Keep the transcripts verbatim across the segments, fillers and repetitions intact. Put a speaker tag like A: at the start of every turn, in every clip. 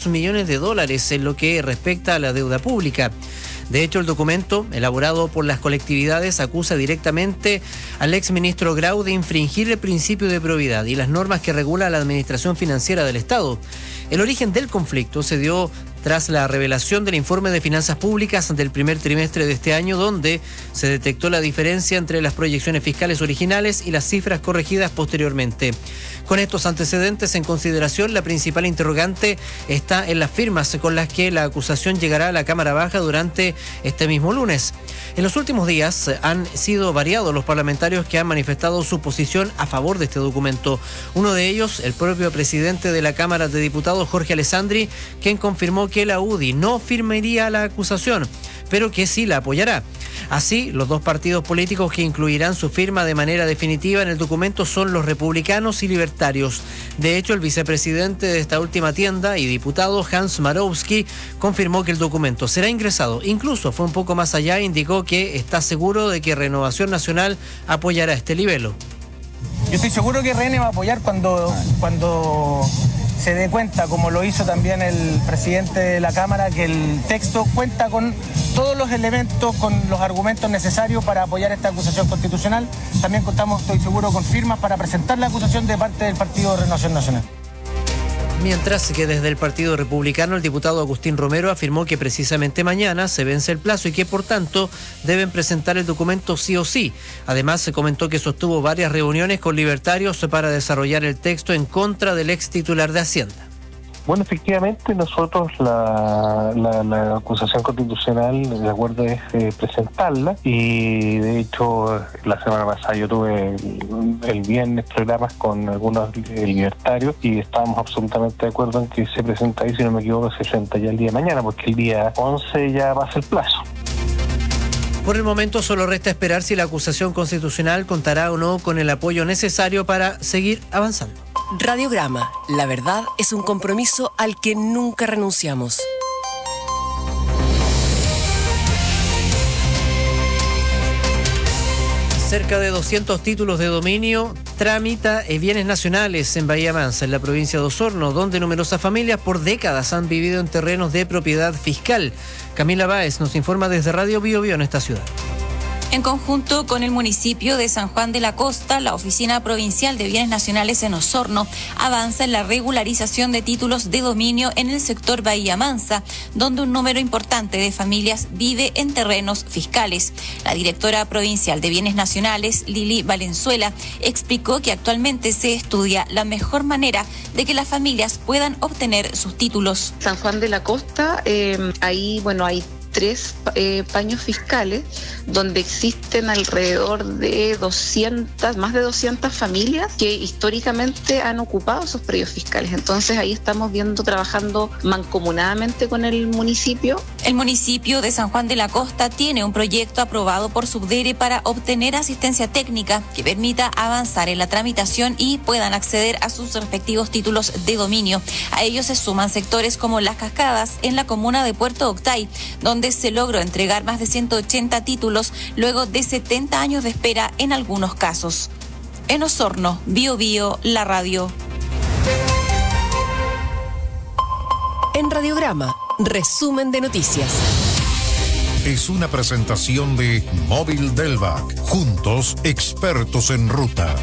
A: doscientos millones de dólares en lo que respecta a la deuda pública. De hecho, el documento, elaborado por las colectividades, acusa directamente al exministro Grau de infringir el principio de probidad y las normas que regula la administración financiera del Estado. El origen del conflicto se dio tras la revelación del informe de finanzas públicas del primer trimestre de este año, donde se detectó la diferencia entre las proyecciones fiscales originales y las cifras corregidas posteriormente. Con estos antecedentes en consideración, la principal interrogante está en las firmas con las que la acusación llegará a la Cámara Baja durante este mismo lunes. En los últimos días han sido variados los parlamentarios que han manifestado su posición a favor de este documento. Uno de ellos, el propio presidente de la Cámara de Diputados, Jorge Alessandri, quien confirmó que la U D I no firmaría la acusación, pero que sí la apoyará. Así, los dos partidos políticos que incluirán su firma de manera definitiva en el documento son los republicanos y libertarios. De hecho, el vicepresidente de esta última tienda y diputado, Hans Marowski, confirmó que el documento será ingresado. Incluso fue un poco más allá e indicó que está seguro de que Renovación Nacional apoyará este libelo.
B: Yo estoy seguro que R N va a apoyar cuando, cuando se dé cuenta, como lo hizo también el presidente de la Cámara, que el texto cuenta con todos los elementos, con los argumentos necesarios para apoyar esta acusación constitucional. También contamos, estoy seguro, con firmas para presentar la acusación de parte del Partido Renovación Nacional.
A: Mientras que desde el Partido Republicano, el diputado Agustín Romero afirmó que precisamente mañana se vence el plazo y que, por tanto, deben presentar el documento sí o sí. Además, se comentó que sostuvo varias reuniones con libertarios para desarrollar el texto en contra del ex titular de Hacienda.
C: Bueno, efectivamente, nosotros la, la, la acusación constitucional, de acuerdo, es eh, presentarla, y de hecho la semana pasada yo tuve el, el viernes programas con algunos eh, libertarios y estábamos absolutamente de acuerdo en que se presenta ahí, si no me equivoco, se presenta ya el día de mañana, porque el día once ya pasa el plazo.
A: Por el momento solo resta esperar si la acusación constitucional contará o no con el apoyo necesario para seguir avanzando.
D: Radiograma, la verdad es un compromiso al que nunca renunciamos.
A: Cerca de doscientos títulos de dominio tramita en bienes nacionales en Bahía Mansa, en la provincia de Osorno, donde numerosas familias por décadas han vivido en terrenos de propiedad fiscal. Camila Báez nos informa desde Radio Bio Bio en esta ciudad.
E: En conjunto con el municipio de San Juan de la Costa, la Oficina Provincial de Bienes Nacionales en Osorno avanza en la regularización de títulos de dominio en el sector Bahía Mansa, donde un número importante de familias vive en terrenos fiscales. La directora provincial de Bienes Nacionales, Lili Valenzuela, explicó que actualmente se estudia la mejor manera de que las familias puedan obtener sus títulos.
F: San Juan de la Costa, eh, ahí, bueno, hay tres eh, paños fiscales donde existen alrededor de doscientas, más de doscientas familias que históricamente han ocupado esos predios fiscales. Entonces ahí estamos viendo, trabajando mancomunadamente con el municipio.
E: El municipio de San Juan de la Costa tiene un proyecto aprobado por Subdere para obtener asistencia técnica que permita avanzar en la tramitación y puedan acceder a sus respectivos títulos de dominio. A ellos se suman sectores como Las Cascadas en la comuna de Puerto Octay, donde se logró entregar más de ciento ochenta títulos luego de setenta años de espera en algunos casos. En Osorno, Bio Bio, la radio.
D: En Radiograma, resumen de noticias.
G: Es una presentación de Móvil Delvac. Juntos, expertos en ruta.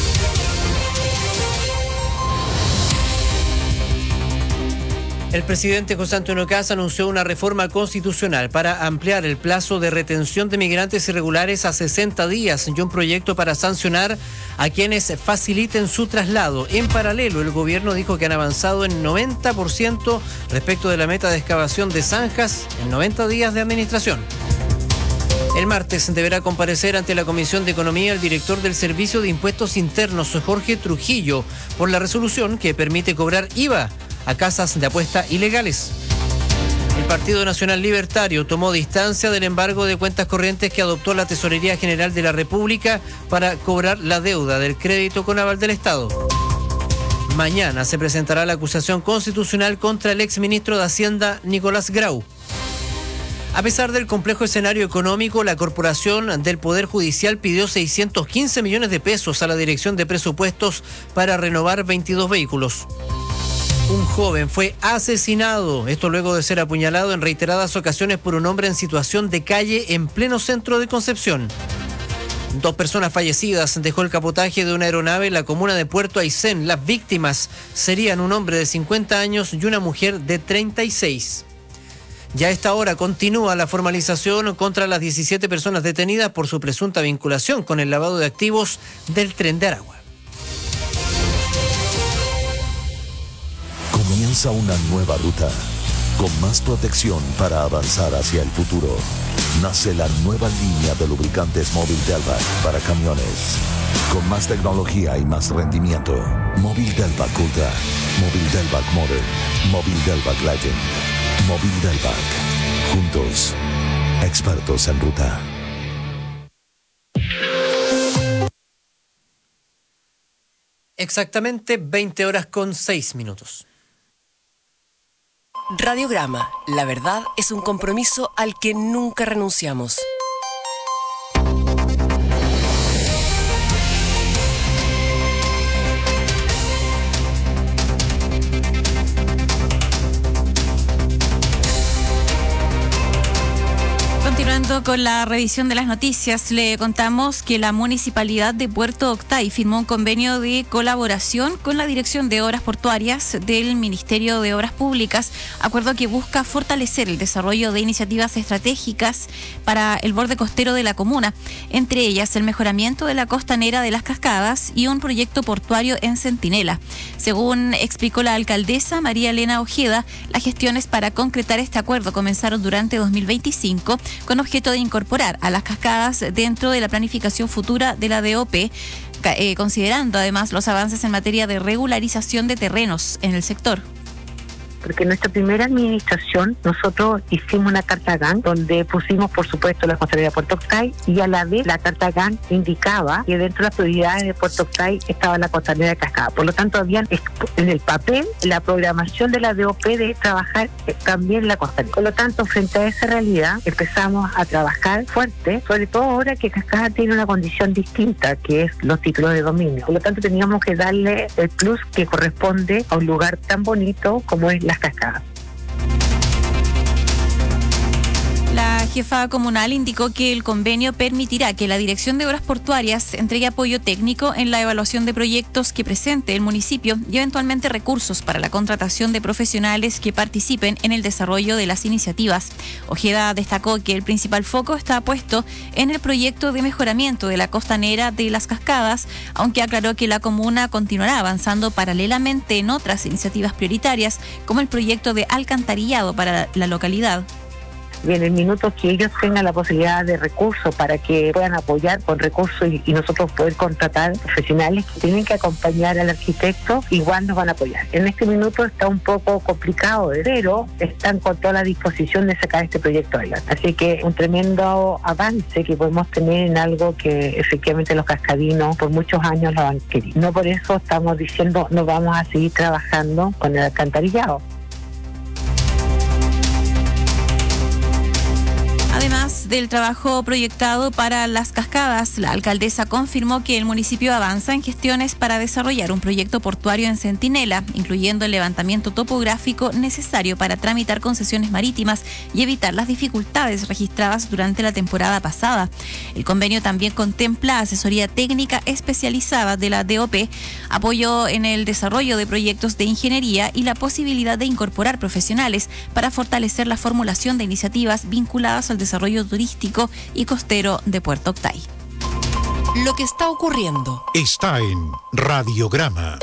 A: El presidente José Antonio Kast anunció una reforma constitucional para ampliar el plazo de retención de migrantes irregulares a sesenta días y un proyecto para sancionar a quienes faciliten su traslado. En paralelo, el gobierno dijo que han avanzado en noventa por ciento respecto de la meta de excavación de zanjas en noventa días de administración. El martes deberá comparecer ante la Comisión de Economía el director del Servicio de Impuestos Internos, Jorge Trujillo, por la resolución que permite cobrar I V A a casas de apuesta ilegales. El Partido Nacional Libertario tomó distancia del embargo de cuentas corrientes que adoptó la Tesorería General de la República para cobrar la deuda del crédito con aval del Estado. Mañana se presentará la acusación constitucional contra el exministro de Hacienda, Nicolás Grau. A pesar del complejo escenario económico, la Corporación del Poder Judicial pidió seiscientos quince millones de pesos a la Dirección de Presupuestos para renovar veintidós vehículos. Un joven fue asesinado, esto luego de ser apuñalado en reiteradas ocasiones por un hombre en situación de calle en pleno centro de Concepción. Dos personas fallecidas dejó el capotaje de una aeronave en la comuna de Puerto Aysén. Las víctimas serían un hombre de cincuenta años y una mujer de treinta y seis. Ya a esta hora continúa la formalización contra las diecisiete personas detenidas por su presunta vinculación con el lavado de activos del Tren de Aragua.
H: Comienza una nueva ruta, con más protección para avanzar hacia el futuro. Nace la nueva línea de lubricantes Móvil Delvac para camiones, con más tecnología y más rendimiento. Móvil Delvac Ultra, Móvil Delvac Modern, Móvil Delvac Legend, Móvil Delvac. Juntos, expertos en ruta.
A: Exactamente veinte horas con seis minutos.
D: Radiograma, la verdad es un compromiso al que nunca renunciamos.
E: Continuando con la revisión de las noticias, le contamos que la Municipalidad de Puerto Octay firmó un convenio de colaboración con la Dirección de Obras Portuarias del Ministerio de Obras Públicas, acuerdo que busca fortalecer el desarrollo de iniciativas estratégicas para el borde costero de la comuna, entre ellas el mejoramiento de la costanera de Las Cascadas y un proyecto portuario en Centinela. Según explicó la alcaldesa María Elena Ojeda, las gestiones para concretar este acuerdo comenzaron durante dos mil veinticinco con objeto de incorporar a Las Cascadas dentro de la planificación futura de la D O P, eh, considerando además los avances en materia de regularización de terrenos en el sector.
I: Porque en nuestra primera administración nosotros hicimos una carta GAN donde pusimos, por supuesto, la costanera de Puerto Octay, y a la vez la carta GAN indicaba que dentro de las prioridades de Puerto Octay estaba la costanera de Cascada. Por lo tanto, habían en el papel la programación de la D O P de trabajar también la costanera. Por lo tanto, frente a esa realidad, empezamos a trabajar fuerte, sobre todo ahora que Cascada tiene una condición distinta, que es los títulos de dominio. Por lo tanto, teníamos que darle el plus que corresponde a un lugar tan bonito como es la Las Cascadas.
E: La jefa comunal indicó que el convenio permitirá que la Dirección de Obras Portuarias entregue apoyo técnico en la evaluación de proyectos que presente el municipio y eventualmente recursos para la contratación de profesionales que participen en el desarrollo de las iniciativas. Ojeda destacó que el principal foco está puesto en el proyecto de mejoramiento de la costanera de Las Cascadas, aunque aclaró que la comuna continuará avanzando paralelamente en otras iniciativas prioritarias, como el proyecto de alcantarillado para la localidad.
I: Y en el minuto que ellos tengan la posibilidad de recursos para que puedan apoyar con recursos y, y nosotros poder contratar profesionales que tienen que acompañar al arquitecto, igual nos van a apoyar. En este minuto está un poco complicado, pero están con toda la disposición de sacar este proyecto adelante. Así que un tremendo avance que podemos tener en algo que efectivamente los cascadinos por muchos años lo han querido. No por eso estamos diciendo no vamos a seguir trabajando con el alcantarillado.
E: Además del trabajo proyectado para Las Cascadas, la alcaldesa confirmó que el municipio avanza en gestiones para desarrollar un proyecto portuario en Centinela, incluyendo el levantamiento topográfico necesario para tramitar concesiones marítimas y evitar las dificultades registradas durante la temporada pasada. El convenio también contempla asesoría técnica especializada de la D O P, apoyo en el desarrollo de proyectos de ingeniería y la posibilidad de incorporar profesionales para fortalecer la formulación de iniciativas vinculadas al desarrollo turístico y costero de Puerto Octay.
D: Lo que está ocurriendo
G: está en Radiograma.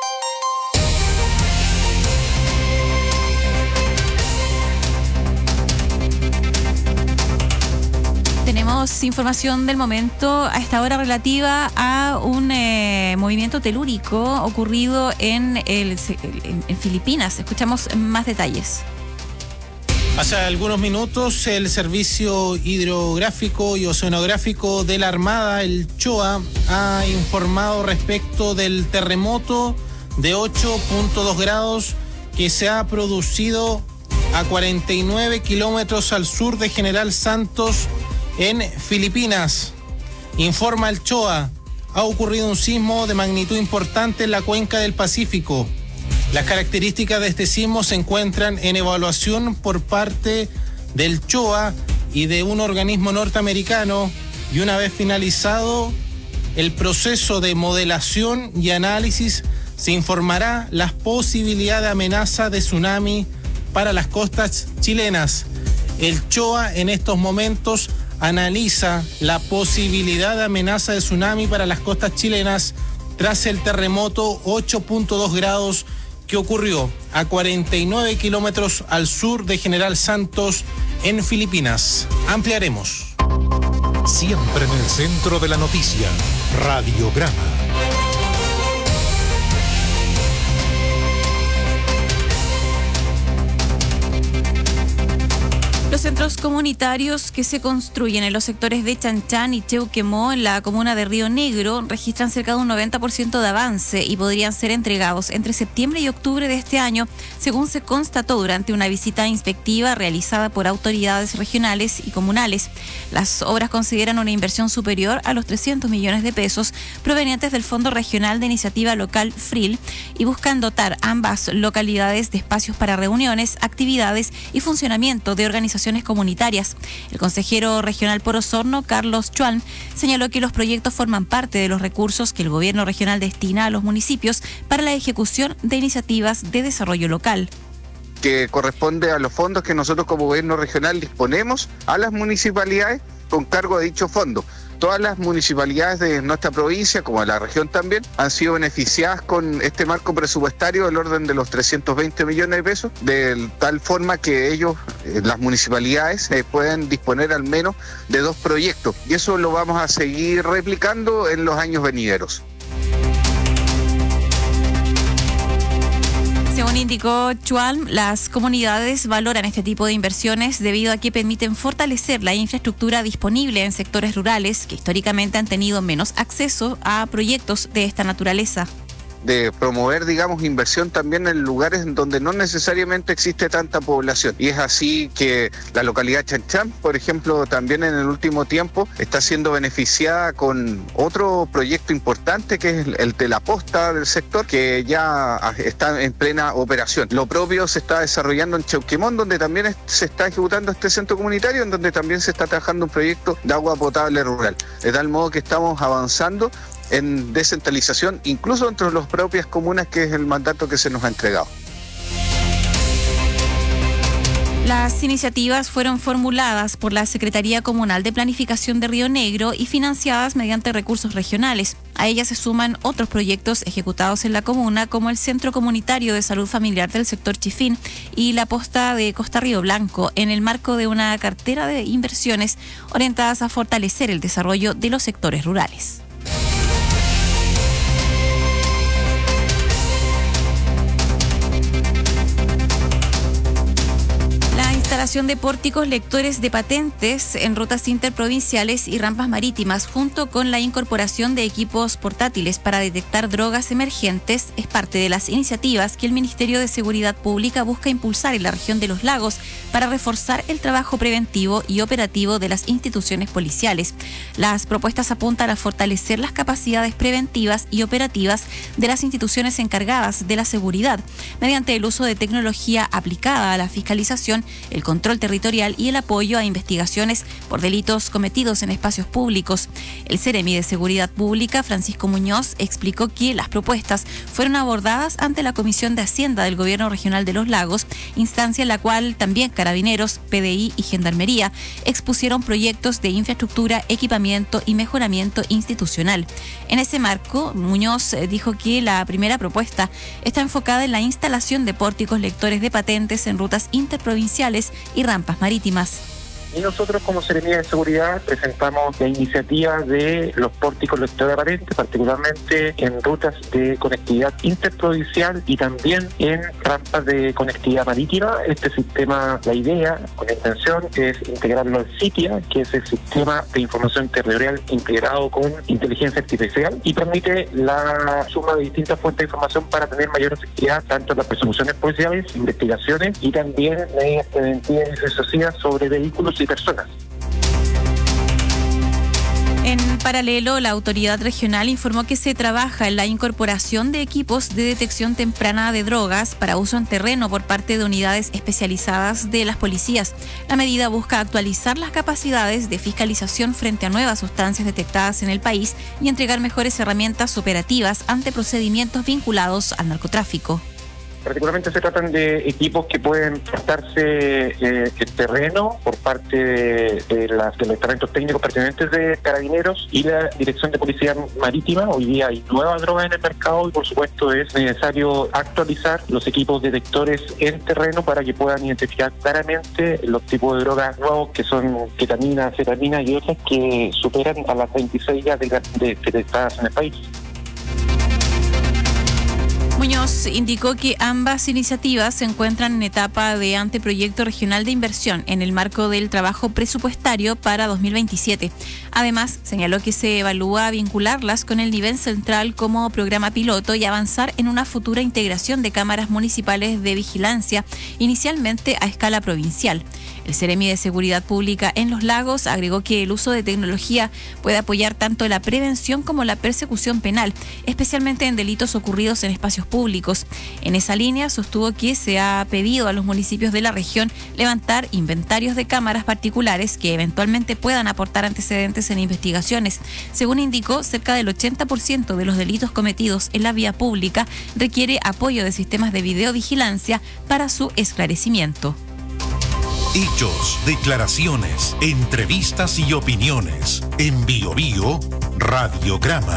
E: Tenemos información del momento a esta hora relativa a un eh, movimiento telúrico ocurrido en, el, en, en Filipinas. Escuchamos más detalles.
J: Hace algunos minutos el Servicio Hidrográfico y Oceanográfico de la Armada, el CHOA, ha informado respecto del terremoto de ocho punto dos grados que se ha producido a cuarenta y nueve kilómetros al sur de General Santos en Filipinas. Informa el CHOA, ha ocurrido un sismo de magnitud importante en la cuenca del Pacífico. Las características de este sismo se encuentran en evaluación por parte del C H O A y de un organismo norteamericano, y una vez finalizado el proceso de modelación y análisis, se informará la posibilidad de amenaza de tsunami para las costas chilenas. El C H O A en estos momentos analiza la posibilidad de amenaza de tsunami para las costas chilenas tras el terremoto ocho punto dos grados que ocurrió a cuarenta y nueve kilómetros al sur de General Santos en Filipinas. Ampliaremos.
G: Siempre en el centro de la noticia, Radiograma.
E: Los centros comunitarios que se construyen en los sectores de Chanchán y Cheuquemó, en la comuna de Río Negro, registran cerca de un noventa por ciento de avance y podrían ser entregados entre septiembre y octubre de este año, según se constató durante una visita inspectiva realizada por autoridades regionales y comunales. Las obras consideran una inversión superior a los trescientos millones de pesos provenientes del Fondo Regional de Iniciativa Local F R I L y buscan dotar ambas localidades de espacios para reuniones, actividades y funcionamiento de organizaciones comunitarias. El consejero regional por Osorno, Carlos Chuan, señaló que los proyectos forman parte de los recursos que el gobierno regional destina a los municipios para la ejecución de iniciativas de desarrollo local,
K: que corresponde a los fondos que nosotros como gobierno regional disponemos a las municipalidades con cargo de dicho fondo. Todas las municipalidades de nuestra provincia, como de la región también, han sido beneficiadas con este marco presupuestario del orden de los trescientos veinte millones de pesos, de tal forma que ellos, eh, las municipalidades, eh, pueden disponer al menos de dos proyectos. Y eso lo vamos a seguir replicando en los años venideros.
E: Según indicó Chuan, las comunidades valoran este tipo de inversiones debido a que permiten fortalecer la infraestructura disponible en sectores rurales que históricamente han tenido menos acceso a proyectos de esta naturaleza.
K: De promover, digamos, inversión también en lugares donde no necesariamente existe tanta población. Y es así que la localidad de Chanchán, por ejemplo, también en el último tiempo está siendo beneficiada con otro proyecto importante que es el de la posta del sector, que ya está en plena operación. Lo propio se está desarrollando en Cheuquemón, donde también se está ejecutando este centro comunitario, en donde también se está trabajando un proyecto de agua potable rural. De tal modo que estamos avanzando en descentralización, incluso entre las propias comunas, que es el mandato que se nos ha entregado.
E: Las iniciativas fueron formuladas por la Secretaría Comunal de Planificación de Río Negro y financiadas mediante recursos regionales. A ellas se suman otros proyectos ejecutados en la comuna, como el Centro Comunitario de Salud Familiar del sector Chifín y la posta de Costa Río Blanco, en el marco de una cartera de inversiones orientadas a fortalecer el desarrollo de los sectores rurales. Instalación de pórticos lectores de patentes en rutas interprovinciales y rampas marítimas, junto con la incorporación de equipos portátiles para detectar drogas emergentes, es parte de las iniciativas que el Ministerio de Seguridad Pública busca impulsar en la región de Los Lagos para reforzar el trabajo preventivo y operativo de las instituciones policiales. Las propuestas apuntan a fortalecer las capacidades preventivas y operativas de las instituciones encargadas de la seguridad, mediante el uso de tecnología aplicada a la fiscalización, el control territorial y el apoyo a investigaciones por delitos cometidos en espacios públicos. El Ceremi de Seguridad Pública, Francisco Muñoz, explicó que las propuestas fueron abordadas ante la Comisión de Hacienda del Gobierno Regional de Los Lagos, instancia en la cual también Carabineros, P D I y Gendarmería expusieron proyectos de infraestructura, equipamiento y mejoramiento institucional. En ese marco, Muñoz dijo que la primera propuesta está enfocada en la instalación de pórticos lectores de patentes en rutas interprovinciales y rampas marítimas.
L: Y nosotros como Seremía de Seguridad presentamos la iniciativa de los pórticos lectores de patentes, particularmente en rutas de conectividad interprovincial y también en rampas de conectividad marítima. Este sistema, la idea con la intención es integrarlo al SITIA, que es el Sistema de Información Territorial integrado con inteligencia artificial, y permite la suma de distintas fuentes de información para tener mayor efectividad tanto en las persecuciones policiales, investigaciones y también medidas preventivas y disuasivas sobre vehículos y personas.
E: En paralelo, la autoridad regional informó que se trabaja en la incorporación de equipos de detección temprana de drogas para uso en terreno por parte de unidades especializadas de las policías. La medida busca actualizar las capacidades de fiscalización frente a nuevas sustancias detectadas en el país y entregar mejores herramientas operativas ante procedimientos vinculados al narcotráfico.
L: Particularmente se tratan de equipos que pueden prestarse eh, el terreno por parte de, de, las, de los departamentos técnicos pertinentes de Carabineros y la Dirección de Policía Marítima. Hoy día hay nuevas drogas en el mercado y por supuesto es necesario actualizar los equipos detectores en terreno para que puedan identificar claramente los tipos de drogas nuevos que son ketamina, anfetamina y otras que superan a las veintiséis ya de, de, detectadas en el país.
E: Muñoz indicó que ambas iniciativas se encuentran en etapa de anteproyecto regional de inversión en el marco del trabajo presupuestario para dos mil veintisiete. Además, señaló que se evalúa vincularlas con el nivel central como programa piloto y avanzar en una futura integración de cámaras municipales de vigilancia, inicialmente a escala provincial. El Seremi de Seguridad Pública en Los Lagos agregó que el uso de tecnología puede apoyar tanto la prevención como la persecución penal, especialmente en delitos ocurridos en espacios públicos. En esa línea, sostuvo que se ha pedido a los municipios de la región levantar inventarios de cámaras particulares que eventualmente puedan aportar antecedentes en investigaciones. Según indicó, cerca del ochenta por ciento de los delitos cometidos en la vía pública requiere apoyo de sistemas de videovigilancia para su esclarecimiento.
G: Hechos, declaraciones, entrevistas y opiniones. En Bio Bio, Radiograma.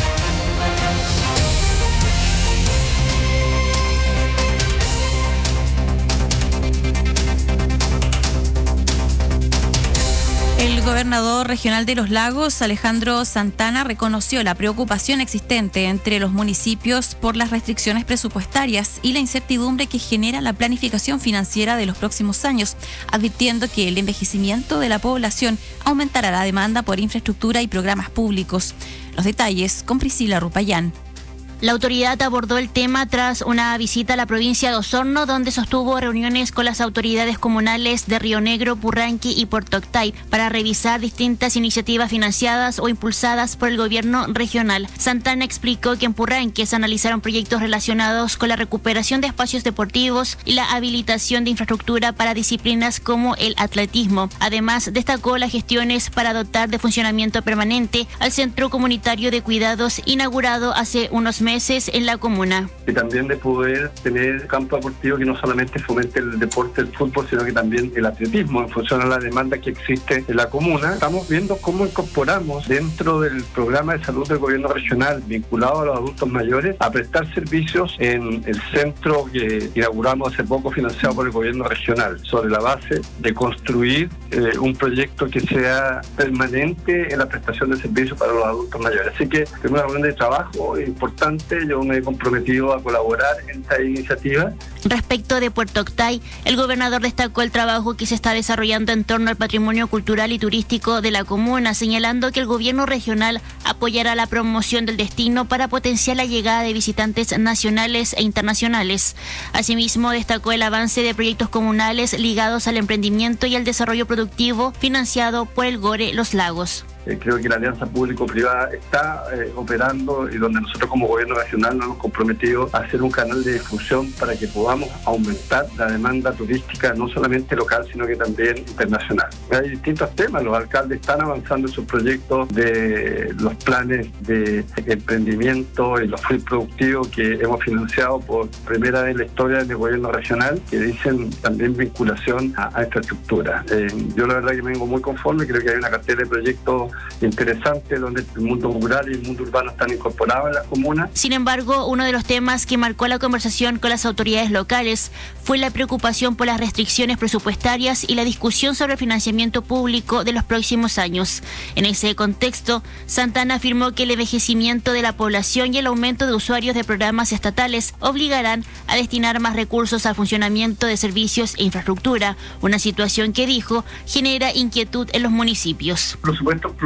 E: El gobernador regional de Los Lagos, Alejandro Santana, reconoció la preocupación existente entre los municipios por las restricciones presupuestarias y la incertidumbre que genera la planificación financiera de los próximos años, advirtiendo que el envejecimiento de la población aumentará la demanda por infraestructura y programas públicos. Los detalles con Priscila Rupayán.
M: La autoridad abordó el tema tras una visita a la provincia de Osorno, donde sostuvo reuniones con las autoridades comunales de Río Negro, Purranque y Puerto Octay para revisar distintas iniciativas financiadas o impulsadas por el gobierno regional. Santana explicó que en Purranque se analizaron proyectos relacionados con la recuperación de espacios deportivos y la habilitación de infraestructura para disciplinas como el atletismo. Además, destacó las gestiones para dotar de funcionamiento permanente al Centro Comunitario de Cuidados inaugurado hace unos meses meses en la comuna.
N: Y también de poder tener campo deportivo que no solamente fomente el deporte, el fútbol, sino que también el atletismo, en función a la demanda que existe en la comuna. Estamos viendo cómo incorporamos dentro del programa de salud del gobierno regional, vinculado a los adultos mayores, a prestar servicios en el centro que inauguramos hace poco, financiado por el gobierno regional, sobre la base de construir eh, un proyecto que sea permanente en la prestación de servicios para los adultos mayores. Así que tenemos una reunión de trabajo importante. Yo me he comprometido a colaborar en esta iniciativa.
M: Respecto de Puerto Octay, el gobernador destacó el trabajo que se está desarrollando en torno al patrimonio cultural y turístico de la comuna, señalando que el gobierno regional apoyará la promoción del destino para potenciar la llegada de visitantes nacionales e internacionales. Asimismo, destacó el avance de proyectos comunales ligados al emprendimiento y al desarrollo productivo financiado por el GORE Los Lagos.
N: Eh, creo que la alianza público-privada está eh, operando y donde nosotros como gobierno nacional nos hemos comprometido a hacer un canal de difusión para que podamos aumentar la demanda turística no solamente local sino que también internacional. Hay distintos temas, los alcaldes están avanzando en sus proyectos de los planes de emprendimiento y los free productivos que hemos financiado por primera vez en la historia del gobierno regional, que dicen también vinculación a, a infraestructura. Eh, yo la verdad que me vengo muy conforme, creo que hay una cartera de proyectos interesante donde el mundo rural y el mundo urbano están incorporados en las comunas.
M: Sin embargo, uno de los temas que marcó la conversación con las autoridades locales fue la preocupación por las restricciones presupuestarias y la discusión sobre el financiamiento público de los próximos años. En ese contexto, Santana afirmó que el envejecimiento de la población y el aumento de usuarios de programas estatales obligarán a destinar más recursos al funcionamiento de servicios e infraestructura, una situación que dijo genera inquietud en los municipios.
N: Por supuesto,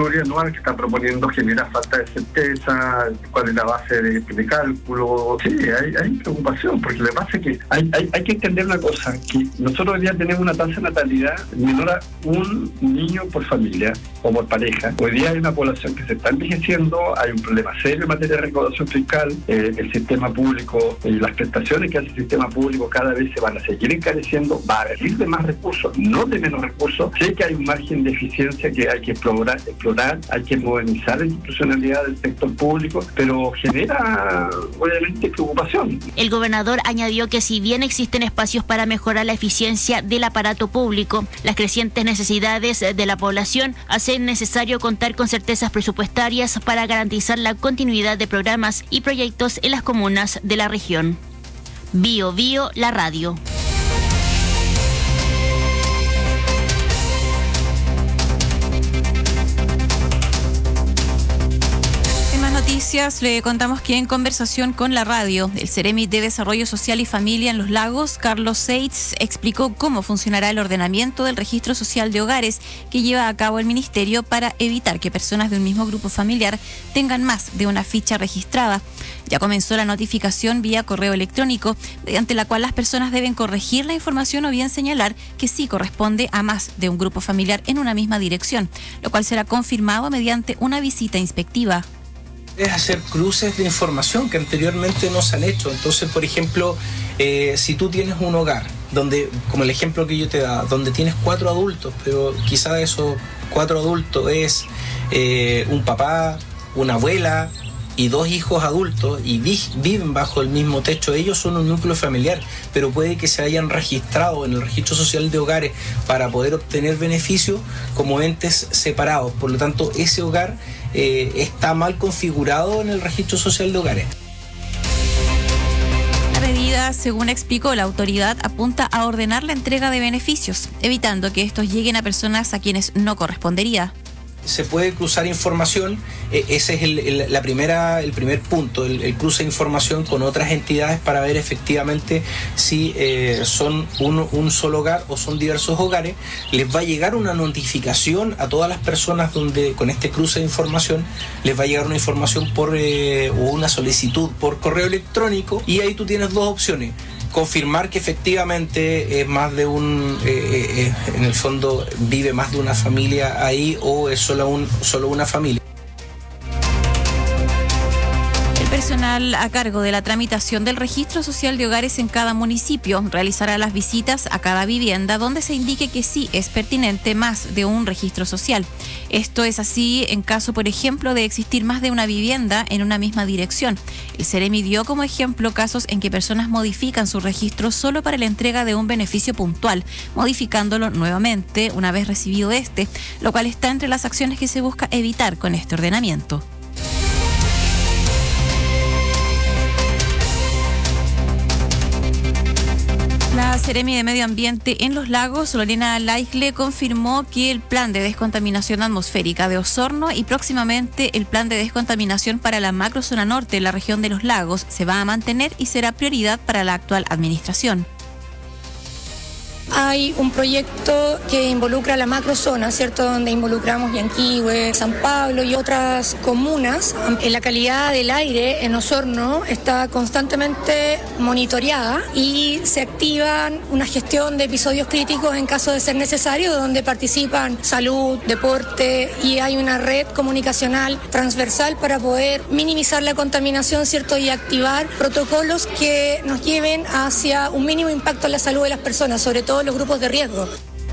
N: plurianual que está proponiendo genera falta de certeza, cuál es la base de, de cálculo. Sí, hay, hay preocupación, porque lo que pasa es que hay, hay, hay que entender una cosa, que nosotros hoy día tenemos una tasa de natalidad menor a un niño por familia o por pareja. Hoy día hay una población que se está envejeciendo, hay un problema serio en materia de recaudación fiscal, eh, el sistema público y eh, las prestaciones que hace el sistema público cada vez se van a seguir encareciendo, va a haber de más recursos, no de menos recursos. Sé que hay un margen de eficiencia que hay que explorar, explorar hay que modernizar la institucionalidad del sector público, pero genera obviamente preocupación.
M: El gobernador añadió que si bien existen espacios para mejorar la eficiencia del aparato público, las crecientes necesidades de la población hacen necesario contar con certezas presupuestarias para garantizar la continuidad de programas y proyectos en las comunas de la región. Bio Bio, la radio.
E: Noticias, le contamos que en conversación con la radio, el Ceremi de Desarrollo Social y Familia en Los Lagos, Carlos Seitz, explicó cómo funcionará el ordenamiento del registro social de hogares que lleva a cabo el Ministerio para evitar que personas de un mismo grupo familiar tengan más de una ficha registrada. Ya comenzó la notificación vía correo electrónico, mediante la cual las personas deben corregir la información o bien señalar que sí corresponde a más de un grupo familiar en una misma dirección, lo cual será confirmado mediante una visita inspectiva.
O: Es hacer cruces de información que anteriormente no se han hecho. Entonces, por ejemplo, eh, si tú tienes un hogar, donde, como el ejemplo que yo te daba, donde tienes cuatro adultos, pero quizá de esos cuatro adultos es eh, un papá, una abuela y dos hijos adultos y vi, viven bajo el mismo techo, ellos son un núcleo familiar, pero puede que se hayan registrado en el registro social de hogares para poder obtener beneficios como entes separados. Por lo tanto, ese hogar eh, está mal configurado en el registro social de hogares.
E: La medida, según explicó la autoridad, apunta a ordenar la entrega de beneficios, evitando que estos lleguen a personas a quienes no correspondería.
O: Se puede cruzar información, eh, ese es el, el, la primera, el primer punto, el, el cruce de información con otras entidades para ver efectivamente si eh, son un, un solo hogar o son diversos hogares. Les va a llegar una notificación a todas las personas donde con este cruce de información les va a llegar una información por eh, o una solicitud por correo electrónico, y ahí tú tienes dos opciones: confirmar que efectivamente es más de un, eh, eh, en el fondo vive más de una familia ahí, o es solo, un, solo una familia.
E: Personal a cargo de la tramitación del registro social de hogares en cada municipio realizará las visitas a cada vivienda donde se indique que sí es pertinente más de un registro social. Esto es así en caso, por ejemplo, de existir más de una vivienda en una misma dirección. El Ceremi dio como ejemplo casos en que personas modifican su registro solo para la entrega de un beneficio puntual, modificándolo nuevamente una vez recibido este, lo cual está entre las acciones que se busca evitar con este ordenamiento. La Seremi de Medio Ambiente en Los Lagos, Lorena Laigle, confirmó que el plan de descontaminación atmosférica de Osorno y próximamente el plan de descontaminación para la macrozona norte de la región de Los Lagos se va a mantener y será prioridad para la actual administración.
P: Hay un proyecto que involucra la macrozona, ¿cierto? Donde involucramos Yanquihue, San Pablo y otras comunas. La calidad del aire en Osorno está constantemente monitoreada y se activa una gestión de episodios críticos en caso de ser necesario, donde participan salud, deporte, y hay una red comunicacional transversal para poder minimizar la contaminación, ¿cierto? Y activar protocolos que nos lleven hacia un mínimo impacto en la salud de las personas, sobre todo los grupos de riesgo.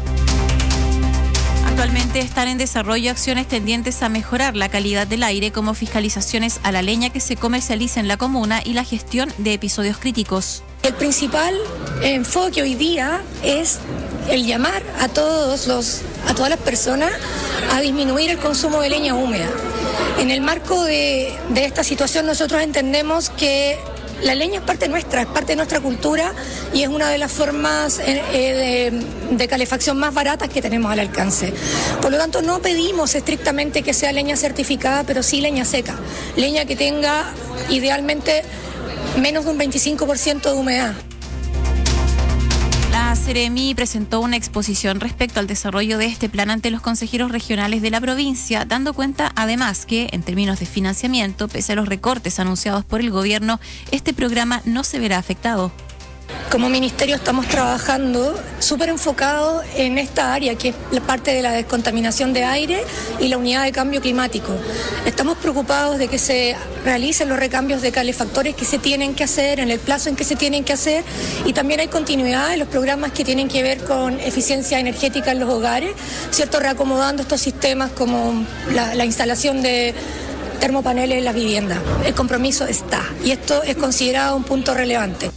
E: Actualmente están en desarrollo acciones tendientes a mejorar la calidad del aire, como fiscalizaciones a la leña que se comercializa en la comuna y la gestión de episodios críticos.
P: El principal enfoque hoy día es el llamar a todos los, a todas las personas a disminuir el consumo de leña húmeda. En el marco de, de esta situación, nosotros entendemos que la leña es parte nuestra, es parte de nuestra cultura y es una de las formas eh, de, de calefacción más baratas que tenemos al alcance. Por lo tanto, no pedimos estrictamente que sea leña certificada, pero sí leña seca, leña que tenga idealmente menos de un veinticinco por ciento de humedad.
E: La Ceremi presentó una exposición respecto al desarrollo de este plan ante los consejeros regionales de la provincia, dando cuenta además que, en términos de financiamiento, pese a los recortes anunciados por el gobierno, este programa no se verá afectado.
P: Como ministerio estamos trabajando súper enfocados en esta área, que es la parte de la descontaminación de aire y la unidad de cambio climático. Estamos preocupados de que se realicen los recambios de calefactores que se tienen que hacer, en el plazo en que se tienen que hacer, y también hay continuidad en los programas que tienen que ver con eficiencia energética en los hogares, ¿cierto? Reacomodando estos sistemas como la, la instalación de termopaneles en las viviendas. El compromiso está, y esto es considerado un punto relevante.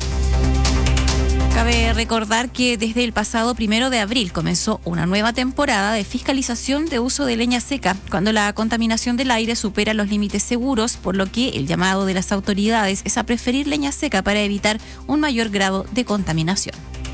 E: Cabe recordar que desde el pasado primero de abril comenzó una nueva temporada de fiscalización de uso de leña seca, cuando la contaminación del aire supera los límites seguros, por lo que el llamado de las autoridades es a preferir leña seca para evitar un mayor grado de contaminación.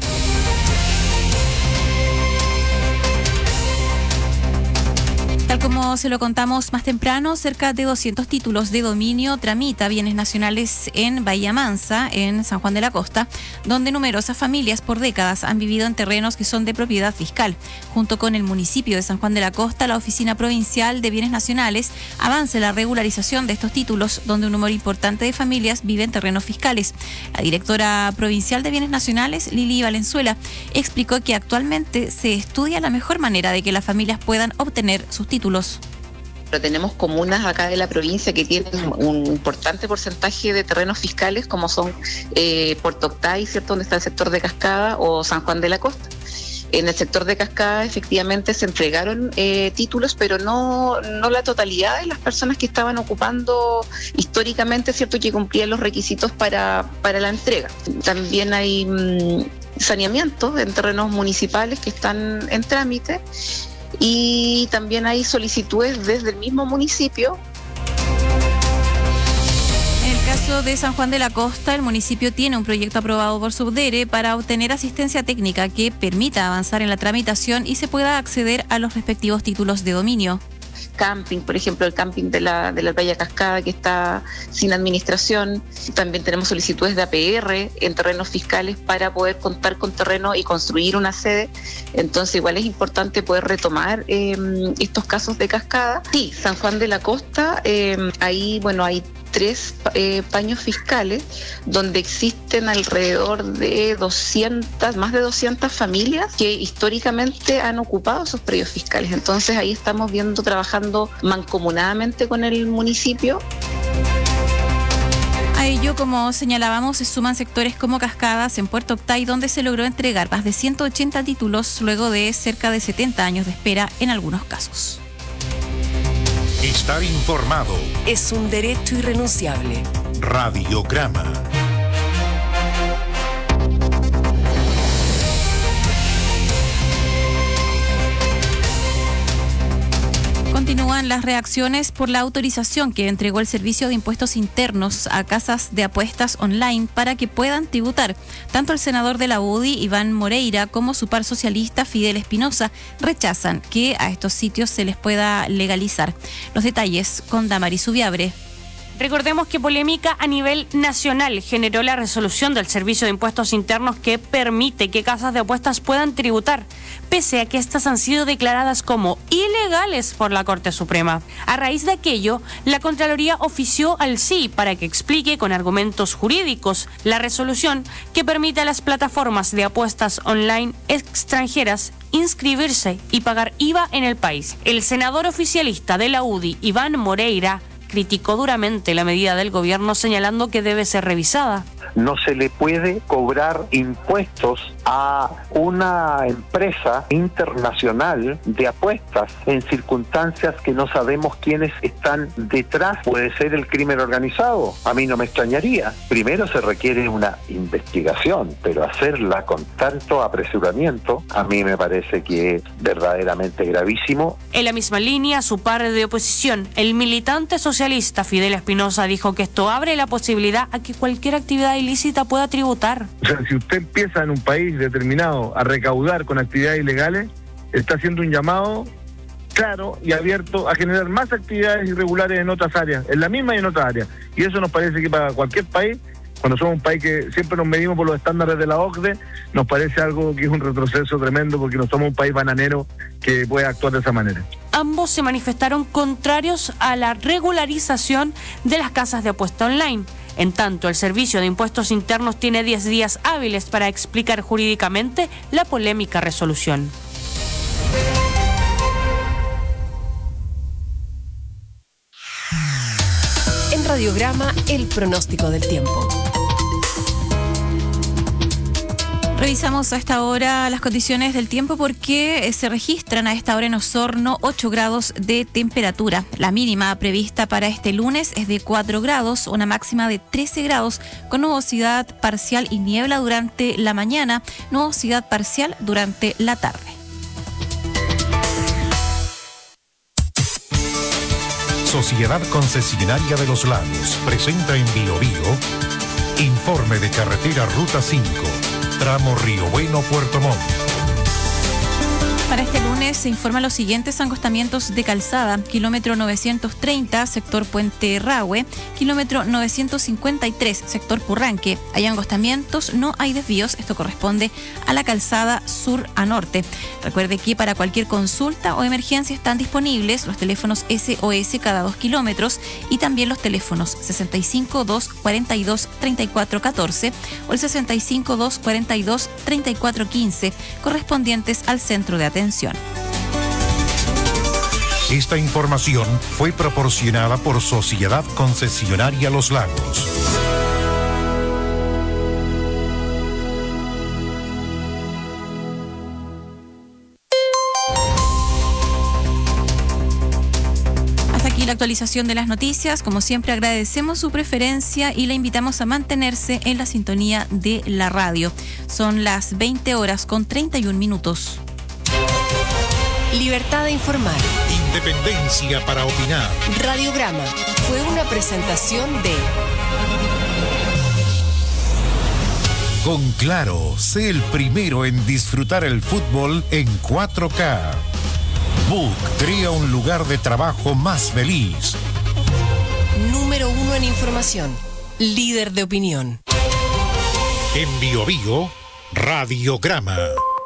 E: Tal como se lo contamos más temprano, cerca de doscientos títulos de dominio tramita bienes nacionales en Bahía Mansa, en San Juan de la Costa, donde numerosas familias por décadas han vivido en terrenos que son de propiedad fiscal. Junto con el municipio de San Juan de la Costa, la Oficina Provincial de Bienes Nacionales avanza en la regularización de estos títulos, donde un número importante de familias vive en terrenos fiscales. La directora provincial de Bienes Nacionales, Lili Valenzuela, explicó que actualmente se estudia la mejor manera de que las familias puedan obtener sus títulos.
F: Pero tenemos comunas acá de la provincia que tienen un importante porcentaje de terrenos fiscales, como son eh, Puerto Octay, ¿cierto?, donde está el sector de Cascada, o San Juan de la Costa. En el sector de Cascada efectivamente se entregaron eh, títulos, pero no, no la totalidad de las personas que estaban ocupando históricamente, ¿cierto?, que cumplían los requisitos para, para la entrega. También hay mmm, saneamientos en terrenos municipales que están en trámite. Y también hay solicitudes desde el mismo municipio.
E: En el caso de San Juan de la Costa, el municipio tiene un proyecto aprobado por Subdere para obtener asistencia técnica que permita avanzar en la tramitación y se pueda acceder a los respectivos títulos de dominio.
F: Camping, por ejemplo, el camping de la, de la Playa Cascada, que está sin administración. También tenemos solicitudes de A P R en terrenos fiscales para poder contar con terreno y construir una sede. Entonces igual es importante poder retomar eh, estos casos de Cascada. Sí, San Juan de la Costa, eh, ahí bueno hay tres eh, paños fiscales donde existen alrededor de doscientas, más de doscientas familias que históricamente han ocupado esos predios fiscales. Entonces ahí estamos viendo, trabajando mancomunadamente con el municipio.
E: A ello, como señalábamos, se suman sectores como Cascadas en Puerto Octay, donde se logró entregar más de ciento ochenta títulos luego de cerca de setenta años de espera en algunos casos.
G: Estar informado
D: es un derecho irrenunciable.
G: Radiograma.
E: Continúan las reacciones por la autorización que entregó el Servicio de Impuestos Internos a casas de apuestas online para que puedan tributar. Tanto el senador de la U D I, Iván Moreira, como su par socialista, Fidel Espinosa, rechazan que a estos sitios se les pueda legalizar. Los detalles con Damaris Subiabre.
Q: Recordemos que polémica a nivel nacional generó la resolución del Servicio de Impuestos Internos que permite que casas de apuestas puedan tributar, pese a que estas han sido declaradas como ilegales por la Corte Suprema. A raíz de aquello, la Contraloría ofició al C I para que explique con argumentos jurídicos la resolución que permite a las plataformas de apuestas online extranjeras inscribirse y pagar I V A en el país. El senador oficialista de la U D I, Iván Moreira, criticó duramente la medida del gobierno, señalando que debe ser revisada.
L: No se le puede cobrar impuestos a una empresa internacional de apuestas en circunstancias que no sabemos quiénes están detrás. Puede ser el crimen organizado, a mí no me extrañaría. Primero se requiere una investigación, pero hacerla con tanto apresuramiento a mí me parece que es verdaderamente gravísimo.
Q: En la misma línea, su par de oposición, el militante socialista Fidel Espinosa, dijo que esto abre la posibilidad a que cualquier actividad ilícita pueda tributar.
R: O sea, si usted empieza en un país determinado a recaudar con actividades ilegales, está haciendo un llamado claro y abierto a generar más actividades irregulares en otras áreas, en la misma y en otras áreas. Y eso nos parece que para cualquier país, Cuando somos un país que siempre nos medimos por los estándares de la O C D E, nos parece algo que es un retroceso tremendo porque no somos un país bananero que puede actuar de esa manera.
Q: Ambos se manifestaron contrarios a la regularización de las casas de apuesta online. En tanto, el Servicio de Impuestos Internos tiene diez días hábiles para explicar jurídicamente la polémica resolución.
D: En Radiograma, el pronóstico del tiempo.
E: Revisamos a esta hora las condiciones del tiempo porque se registran a esta hora en Osorno ocho grados de temperatura. La mínima prevista para este lunes es de cuatro grados, una máxima de trece grados con nubosidad parcial y niebla durante la mañana, nubosidad parcial durante la tarde.
G: Sociedad Concesionaria de los Lagos presenta en Bio Bio informe de carretera Ruta cinco. Tramo Río Bueno, Puerto Montt.
E: Para este lunes se informan los siguientes acostamientos de calzada: kilómetro novecientos treinta, sector Puente Rahue, kilómetro novecientos cincuenta y tres, sector Purranque. Hay angostamientos, no hay desvíos, esto corresponde a la calzada sur a norte. Recuerde que para cualquier consulta o emergencia están disponibles los teléfonos S O S cada dos kilómetros y también los teléfonos sesenta y cinco, dos cuarenta y dos, treinta y cuatro catorce o el sesenta y cinco, dos cuarenta y dos, treinta y cuatro quince, correspondientes al centro de atención.
G: Esta información fue proporcionada por Sociedad Concesionaria Los Lagos.
E: Hasta aquí la actualización de las noticias. Como siempre, agradecemos su preferencia y le invitamos a mantenerse en la sintonía de la radio. Son las veinte horas con treinta y un minutos.
D: Libertad de informar.
G: Independencia para opinar.
D: Radiograma fue una presentación de...
G: Con Claro, sé el primero en disfrutar el fútbol en cuatro K. Book crea un lugar de trabajo más feliz.
D: Número uno en información. Líder de opinión.
G: En Bio Bio, Radiograma.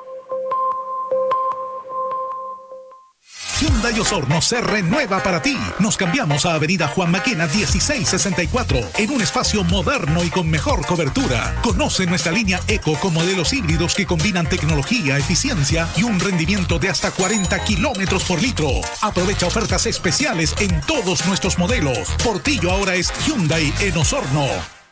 S: Hyundai Osorno se renueva para ti. Nos cambiamos a Avenida Juan Maquena dieciséis sesenta y cuatro en un espacio moderno y con mejor cobertura. Conoce nuestra línea Eco con modelos híbridos que combinan tecnología, eficiencia y un rendimiento de hasta cuarenta kilómetros por litro. Aprovecha ofertas especiales en todos nuestros modelos. Portillo ahora es Hyundai en Osorno.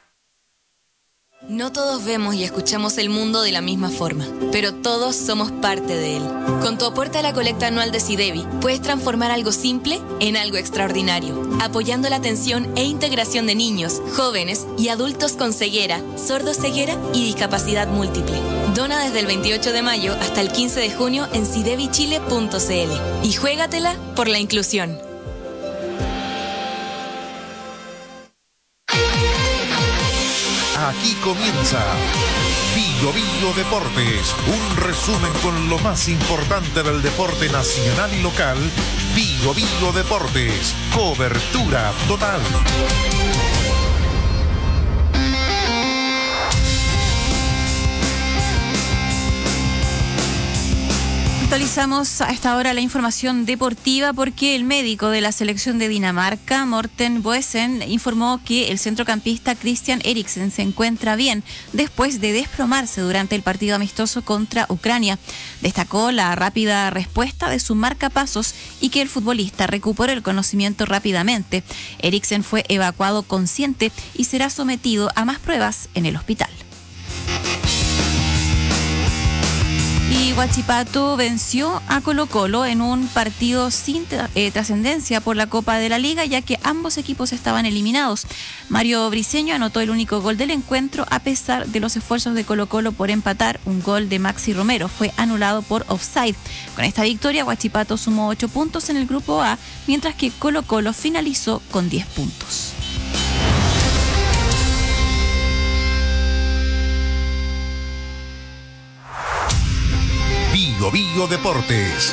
T: No todos vemos y escuchamos el mundo de la misma forma, pero todos somos parte de él. Con tu aporte a la colecta anual de SIDEBI, puedes transformar algo simple en algo extraordinario, apoyando la atención e integración de niños, jóvenes y adultos con ceguera, sordoceguera y discapacidad múltiple. Dona desde el veintiocho de mayo hasta el quince de junio en sidebi chile punto c l y juégatela por la inclusión.
G: Aquí comienza Bio Bio Deportes, un resumen con lo más importante del deporte nacional y local. Bio Bio Deportes, cobertura total.
E: Actualizamos a esta hora la información deportiva porque el médico de la selección de Dinamarca, Morten Boesen, informó que el centrocampista Christian Eriksen se encuentra bien después de desplomarse durante el partido amistoso contra Ucrania. Destacó la rápida respuesta de su marcapasos y que el futbolista recuperó el conocimiento rápidamente. Eriksen fue evacuado consciente y será sometido a más pruebas en el hospital. Y Huachipato venció a Colo-Colo en un partido sin eh, trascendencia por la Copa de la Liga, ya que ambos equipos estaban eliminados. Mario Briceño anotó el único gol del encuentro a pesar de los esfuerzos de Colo-Colo por empatar. Un gol de Maxi Romero fue anulado por offside. Con esta victoria, Huachipato sumó ocho puntos en el grupo A, mientras que Colo-Colo finalizó con diez puntos.
G: Bio Bio Deportes.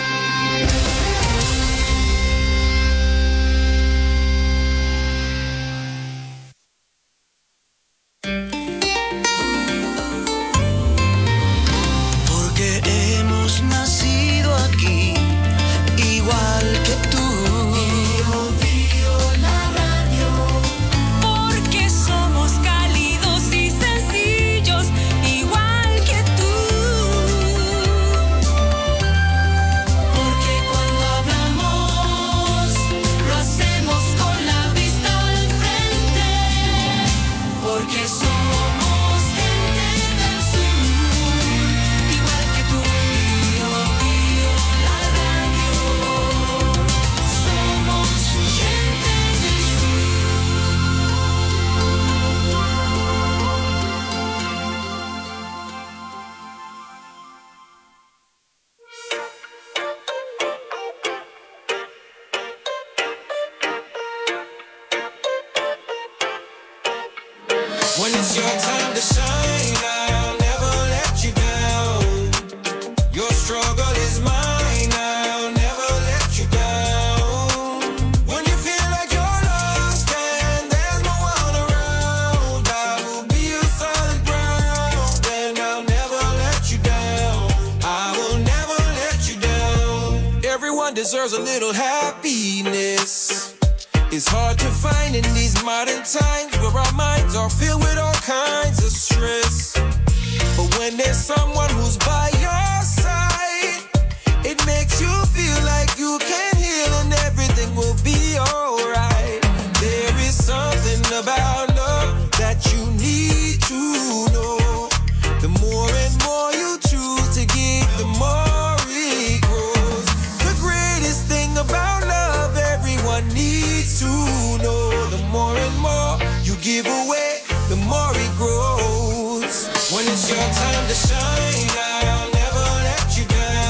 U: Your struggle is mine, I'll never let you down. When you feel like you're lost and there's no one around, I will be your solid ground, and I'll never let you down. I will never let you down. Everyone deserves a little happiness. It's hard to find in these modern times where our minds are filled with all kinds of stress. But when there's someone who's by your side, it makes you feel like you can heal and everything will be alright. There is something about love that you need to know. The more and more you choose to give, the more it grows. The greatest thing about love everyone needs to know. The more and more you give away, the more it grows. When it's your time to shine, I'll never let you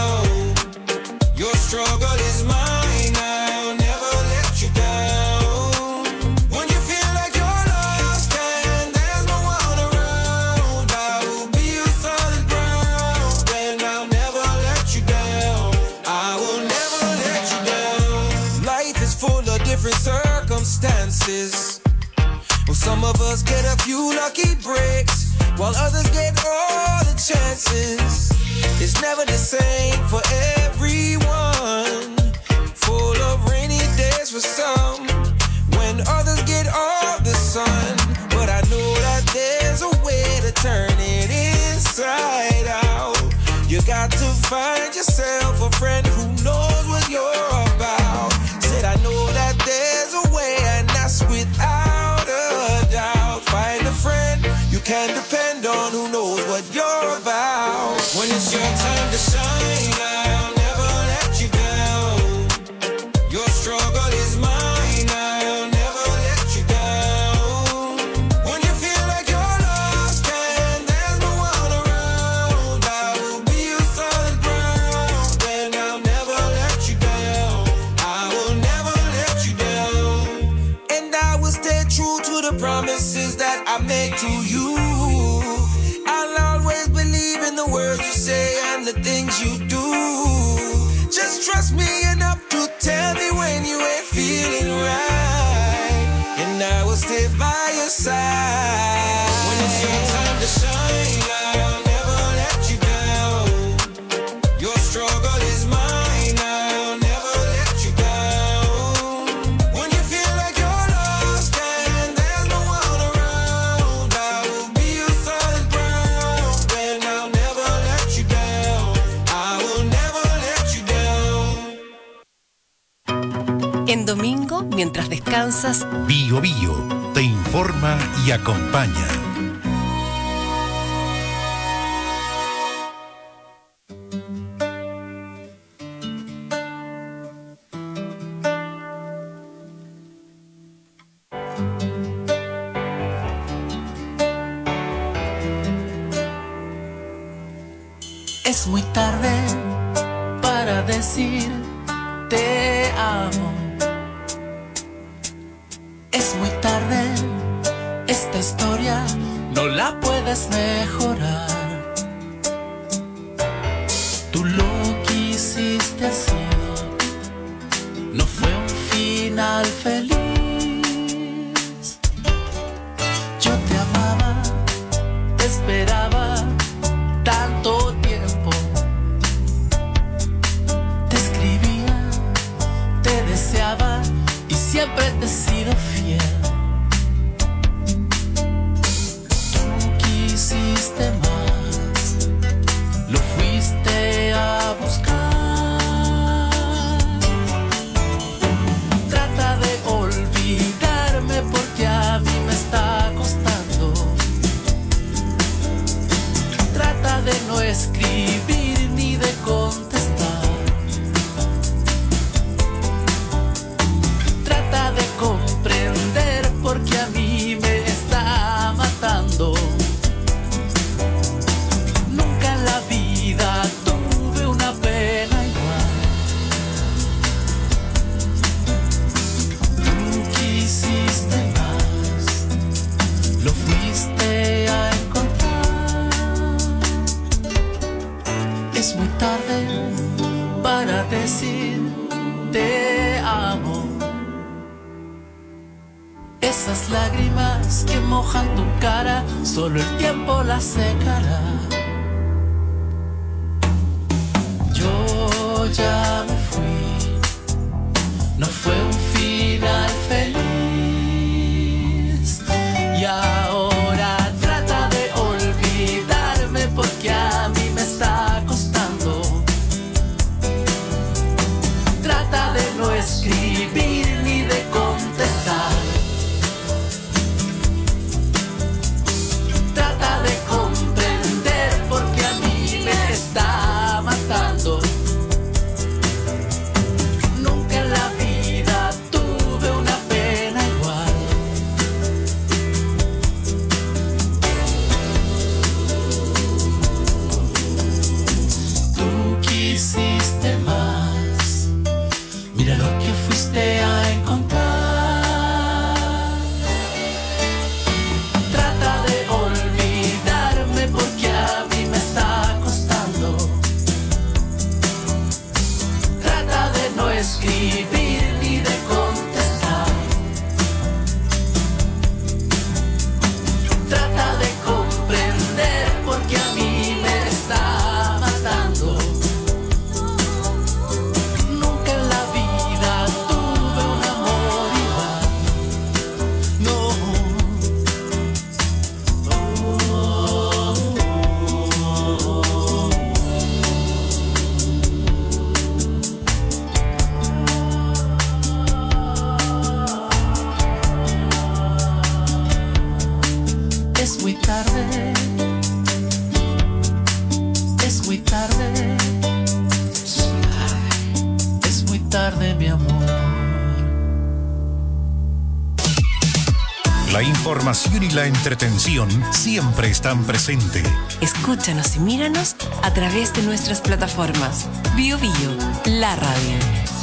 U: down. Your struggle is mine, I'll never let you down. When you feel like you're lost and there's no one around, I will be your solid ground, and I'll never let you down. I will never let you down. Life is full of different circumstances. Well, some of us get a few lucky breaks, while others get all the chances. It's never the same for everyone. Full of rainy days for some, when others get all the sun. But I know that there's a way to turn it inside out. You got to find yourself a friend who knows what you're about. Said I know that there's a way, and that's without a doubt. Find a friend you can depend on, who knows what you're about. When it's your time to shine, I'll never let you down. Your struggle is mine, I'll never let you down. When you feel like you're lost and there's no one around, I will be your solid ground, and I'll never let you down. I will never let you down. And I will stay true to the promises that I make to you. I'll always believe in the words you say and the things you do. Just trust me enough to tell me when you ain't feeling right, and I will stay by your side. When it's your time to shine, I'll never let you down. Your struggle is mine, I'll never let you down. When you feel like you're lost and there's no one around, I will be your solid ground, and I'll never let you down. I will never let you down.
D: En domingo, mientras descansas,
G: Bio Bio te informa y acompaña.
V: Es muy tarde para decir te amo. Es muy tarde, esta historia no la puedes mejorar. Tú lo quisiste así, no fue un final feliz. Yo te amaba, te esperaba tanto tiempo. Te escribía, te deseaba y siempre te he sido fiel. Tú quisiste más, lo fuiste a buscar. Trata de olvidarme porque a mí me está costando. Trata de no escribir ni de contestar. Trata de comer tarde para decir te amo. Esas lágrimas que mojan tu cara, solo el tiempo las secará. Yo ya me fui, no fue un final feliz. Y ahora trata de olvidarme porque a mí me está costando. Trata de no escribir ni de contestar. Trata de comprender porque a mí me está matando. Nunca en la vida tuve una pena igual. Tú quisiste más, mira lo que fuiste a encontrar. Trata de olvidarme porque a mí me está costando. Trata de no escribir ni de contestar. Trata de comprender porque a mí me está matando. Nunca en la vida tuve un amor igual. No. Es muy tarde. Es muy tarde. Es muy tarde, mi amor.
G: La información y la entretención siempre están presentes.
D: Escúchanos y míranos a través de nuestras plataformas. Bio Bio, la radio.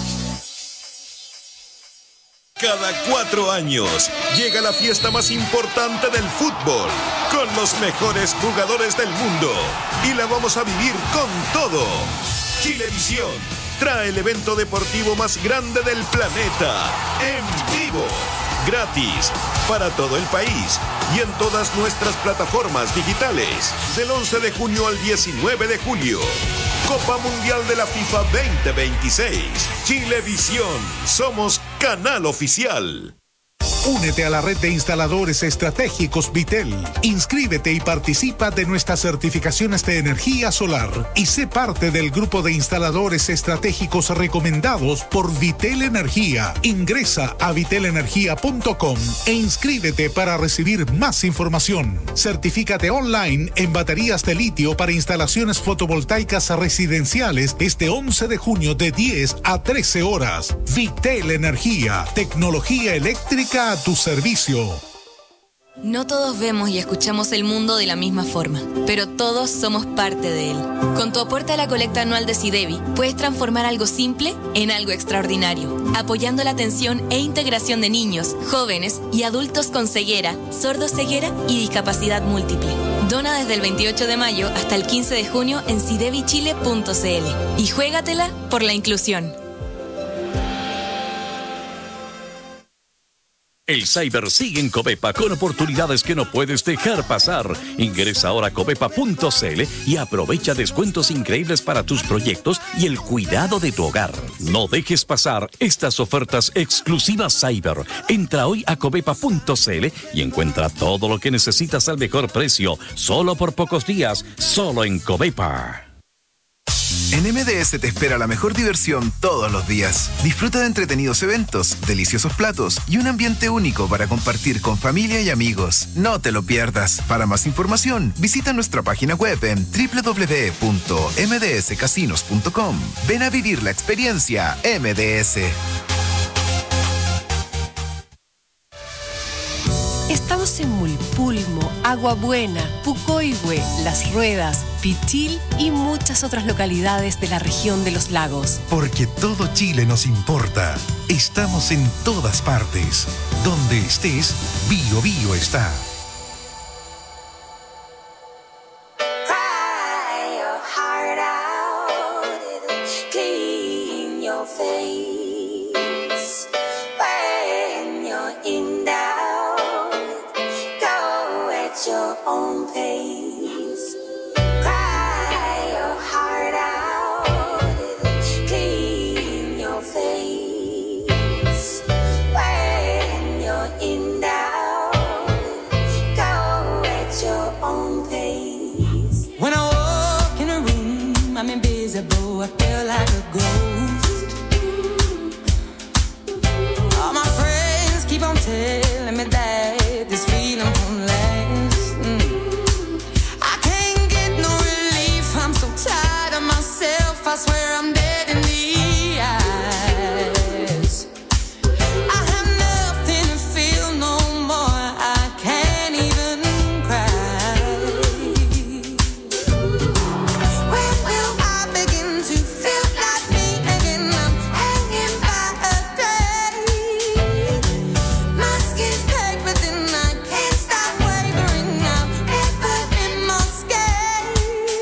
B: Cada cuatro años llega la fiesta más importante del fútbol, con los mejores jugadores del mundo. Y la vamos a vivir con todo. Chilevisión trae el evento deportivo más grande del planeta, en vivo, gratis, para todo el país y en todas nuestras plataformas digitales, del once de junio al diecinueve de julio. Copa Mundial de la FIFA veinte veintiséis. Chilevisión, somos canal oficial.
S: Únete a la red de instaladores estratégicos Vitel. Inscríbete y participa de nuestras certificaciones de energía solar y sé parte del grupo de instaladores estratégicos recomendados por Vitel Energía. Ingresa a vitel energía punto com e inscríbete para recibir más información. Certifícate online en baterías de litio para instalaciones fotovoltaicas residenciales este once de junio de diez a trece horas. Vitel Energía, tecnología eléctrica a tu servicio.
T: No todos vemos y escuchamos el mundo de la misma forma, pero todos somos parte de él. Con tu aporte a la colecta anual de SIDEBI, puedes transformar algo simple en algo extraordinario, apoyando la atención e integración de niños, jóvenes y adultos con ceguera, sordoceguera y discapacidad múltiple. Dona desde el veintiocho de mayo hasta el quince de junio en sidebi chile punto c l y juégatela por la inclusión.
C: El Cyber sigue en Covepa con oportunidades que no puedes dejar pasar. Ingresa ahora a covepa punto c l y aprovecha descuentos increíbles para tus proyectos y el cuidado de tu hogar. No dejes pasar estas ofertas exclusivas Cyber. Entra hoy a covepa punto c l y encuentra todo lo que necesitas al mejor precio, solo por pocos días, solo en Covepa.
W: En M D S te espera la mejor diversión todos los días. Disfruta de entretenidos eventos, deliciosos platos y un ambiente único para compartir con familia y amigos. No te lo pierdas. Para más información, visita nuestra página web en doble u doble u doble u punto m d s casinos punto com. Ven a vivir la experiencia M D S.
D: Estamos en Mulpulmo, Agua Buena, Pucoihue, Las Ruedas, Pichil y muchas otras localidades de la región de los lagos.
G: Porque todo Chile nos importa. Estamos en todas partes. Donde estés, Bio Bio está.
U: Cry your heart out. clean your face. When you're in doubt, go at your own pace. Cry your heart out, clean your face. When you're in doubt, go at your own pace. When I walk in a room, I'm invisible, I feel like a ghost. All my friends keep on telling me that this feeling won't last. Mm. I can't get no relief, I'm so tired of myself, I swear I'm dead in the eyes. I have nothing to feel no more, I can't even cry. When will I begin to feel like me again? I'm hanging by a thread. My skin's tight, but then I can't stop wavering. I've never been more scared.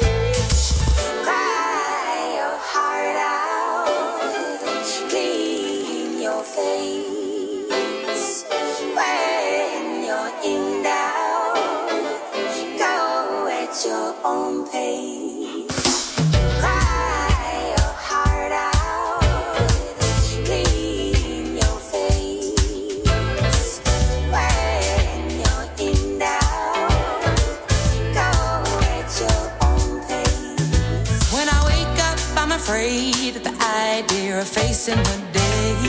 U: Cry your heart out, clean your face. When you're in doubt, go at your own pace. Cry your heart out, clean your face. When you're in doubt, go at your own pace. When I wake up, I'm afraid at the idea of facing the day.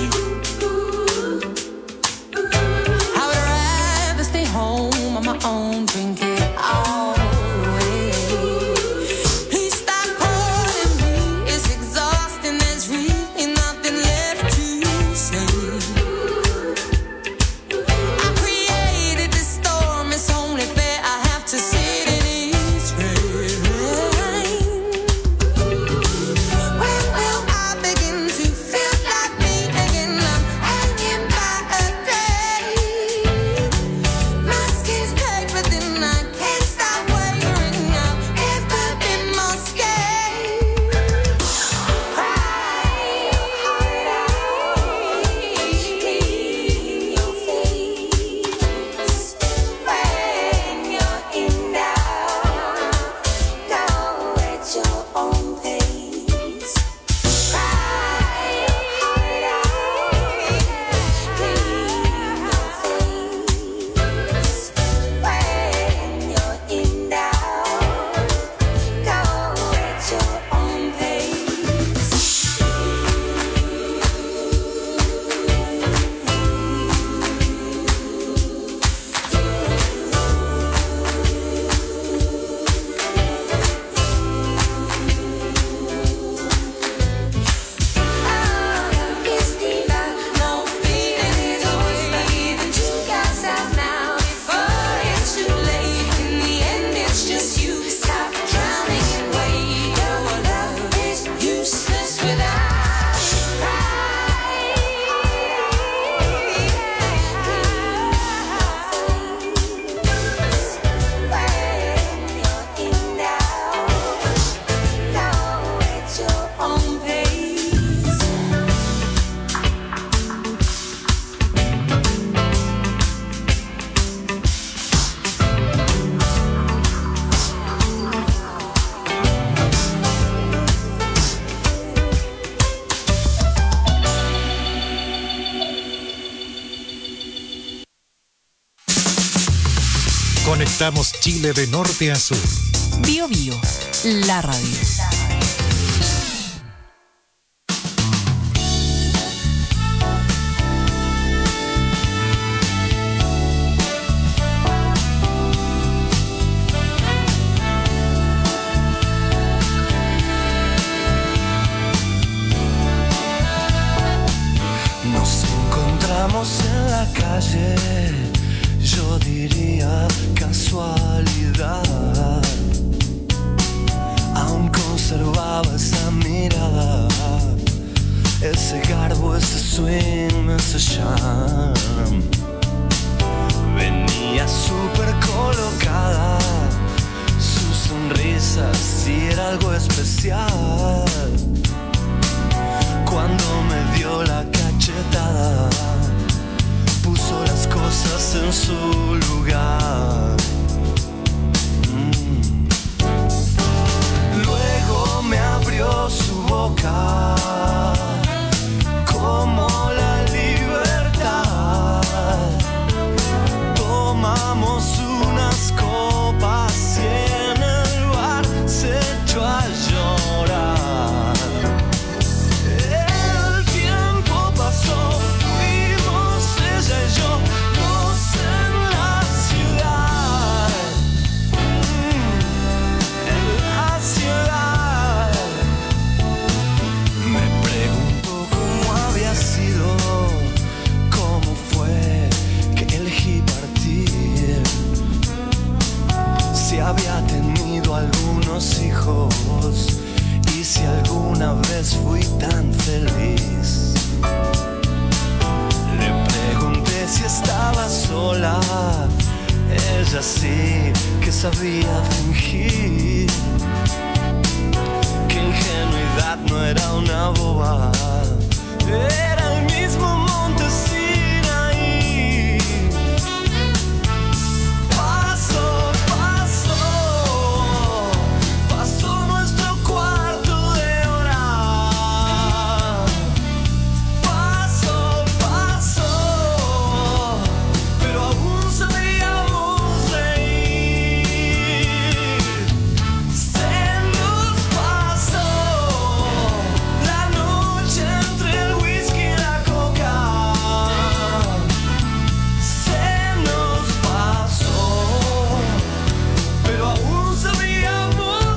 U: I would rather stay home on my own, drink it all away. Please stop calling me, it's exhausting, there's really nothing left to say. I created this storm, it's only fair I have to sit in its rain. When will I begin to feel like me again? I'm hanging by a thread. My skin's tight, but then I can't stop wavering. I've never been more scared. Cry your heart out, clean your face. When you're in doubt, go at your own pace. Cry your heart out, clean your face. When you're in doubt, go at your own pace. It's deeper, no feeling is always leaving. You guys out now before it's too late. In the end, it's just you. Stop drowning in weight. Your love is useless without pride. When you're in doubt, go at your own pace.
G: Conectamos Chile de norte a sur.
D: Bio Bio, la radio.
V: Nos encontramos en la calle, yo diría casualidad. Aún conservaba esa mirada, ese garbo, ese swing, ese charm. Venía súper colocada, su sonrisa sí era algo especial.
U: vez fui tan feliz. Le pregunté si estaba sola. Ella sí que sabía fingir. Que ingenuidad no era una boba. Era el mismo monte Sinaí. Pasó, pasó, pasó nuestro cuarto de hora. Pasó, pasó, pero aún sabíamos reír. Se nos pasó la noche entre el whisky y la coca. Se nos pasó, pero aún sabíamos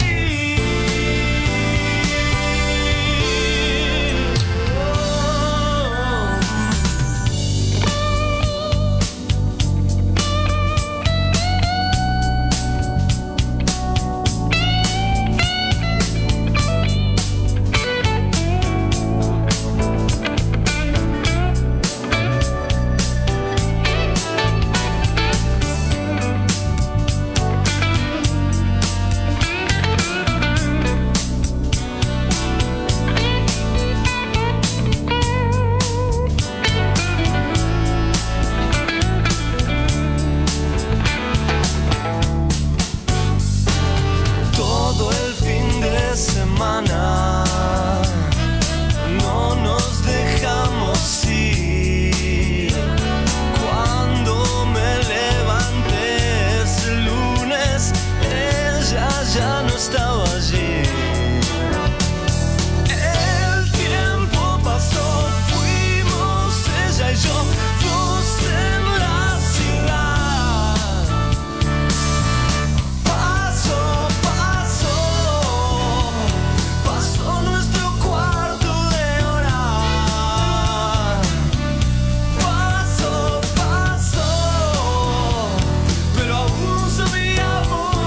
U: reír. Todo el fin de semana no nos dejamos ir. Cuando me levanté ese lunes, ella ya no estaba allí. El tiempo pasó, fuimos ella y yo, dos en la ciudad. Pasó, pasó, pasó nuestro cuarto de hora. Pasó, pasó, pero aún sabíamos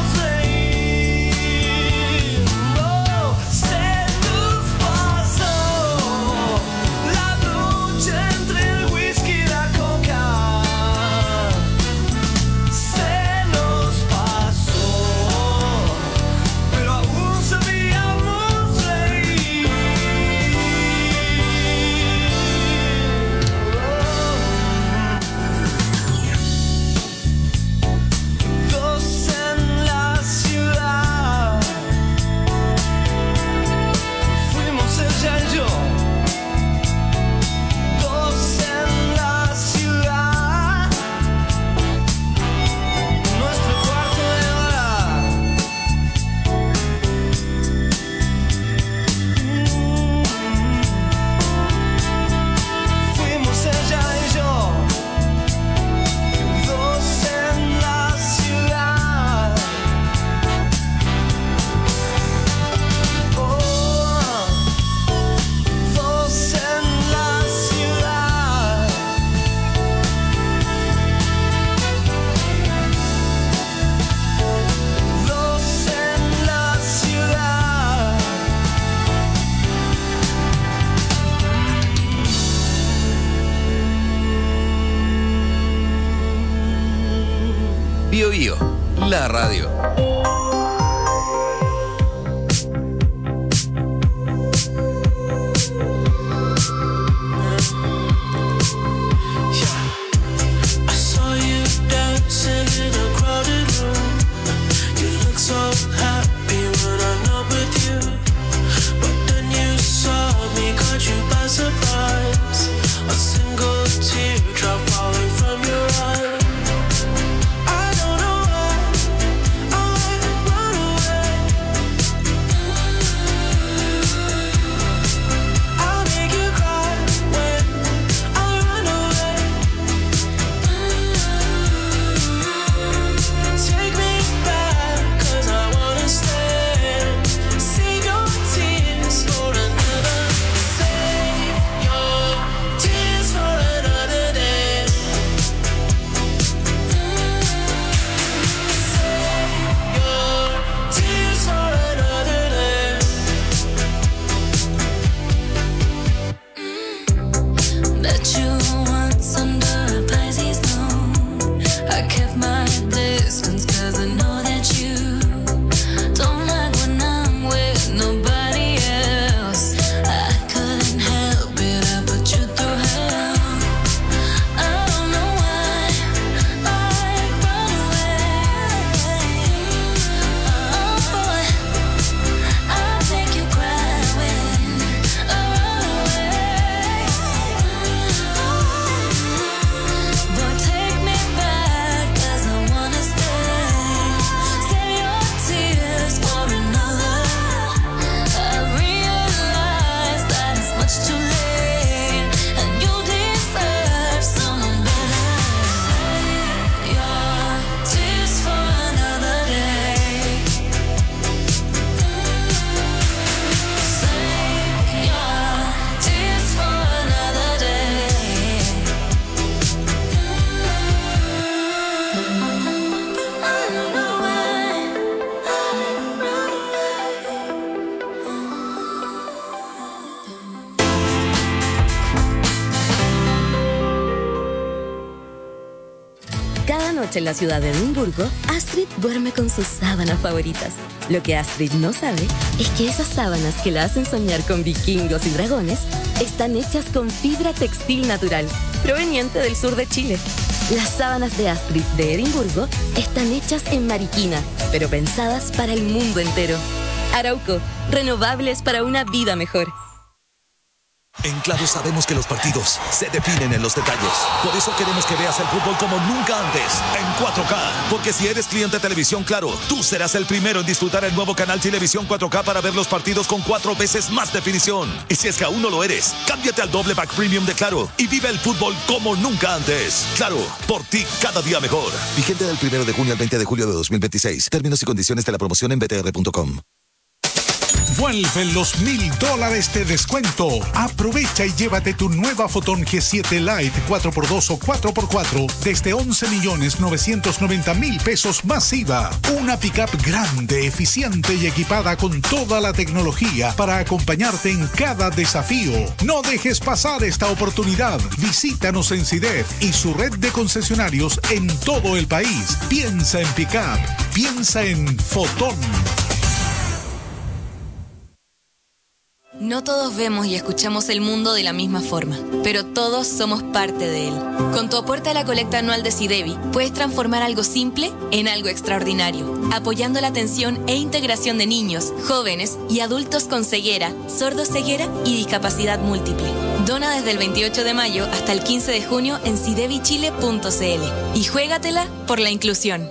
U: reír. Oh, se nos pasó la noche entre el whisky y la coca. Se nos pasó, pero aún sabíamos reír. Dos en la ciudad, fuimos ella y yo. Dos en la ciudad, nuestro cuarto de hora. Fuimos ella y yo. Dos en la ciudad. Oh, dos en la ciudad. Dos en la ciudad.
C: Bio Bio, la radio.
U: I saw you dancing in a crowded room. You look so happy when I'm not with you. But then you saw me, caught you by surprise. A single teardrop falling from your eye. I don't know why I
A: noche en la ciudad de Edimburgo, Astrid duerme con sus sábanas favoritas. Lo que Astrid no sabe es que esas sábanas que la hacen soñar con vikingos y dragones están hechas con fibra textil natural, proveniente del sur de Chile. Las sábanas de Astrid de Edimburgo están hechas en Mariquina, pero pensadas para el mundo entero. Arauco, renovables para una vida mejor.
H: En Claro sabemos que los partidos se definen en los detalles. Por eso queremos que veas el fútbol como nunca antes, en cuatro K. Porque si eres cliente de Televisión Claro, tú serás el primero en disfrutar el nuevo canal Televisión cuatro K para ver los partidos con cuatro veces más definición. Y si es que aún no lo eres, cámbiate al doble pack premium de Claro y vive el fútbol como nunca antes. Claro, por ti cada día mejor. Vigente del primero de junio al veinte de julio de dos mil veintiséis. Términos y condiciones de la promoción en b t r punto com.
S: Vuelven los mil dólares de descuento. Aprovecha y llévate tu nueva Photon G siete Lite cuatro por dos o cuatro por cuatro desde once millones novecientos noventa mil pesos más I V A. Una pickup grande, eficiente y equipada con toda la tecnología para acompañarte en cada desafío. No dejes pasar esta oportunidad. Visítanos en CIDEF y su red de concesionarios en todo el país. Piensa en pickup. Piensa en Photon.
T: No todos vemos y escuchamos el mundo de la misma forma, pero todos somos parte de él. Con tu aporte a la colecta anual de SIDEBI, puedes transformar algo simple en algo extraordinario, apoyando la atención e integración de niños, jóvenes y adultos con ceguera, sordoceguera y discapacidad múltiple. Dona desde el veintiocho de mayo hasta el quince de junio en sidebi chile punto c l y juégatela por la inclusión.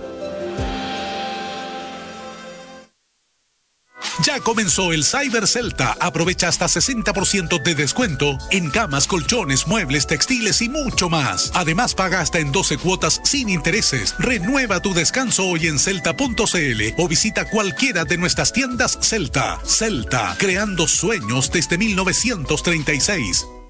S: Ya comenzó el Cyber Celta. Aprovecha hasta sesenta por ciento de descuento en camas, colchones, muebles, textiles y mucho más. Además, paga hasta en doce cuotas sin intereses. Renueva tu descanso hoy en celta punto c l o visita cualquiera de nuestras tiendas Celta. Celta, creando sueños desde mil novecientos treinta y seis.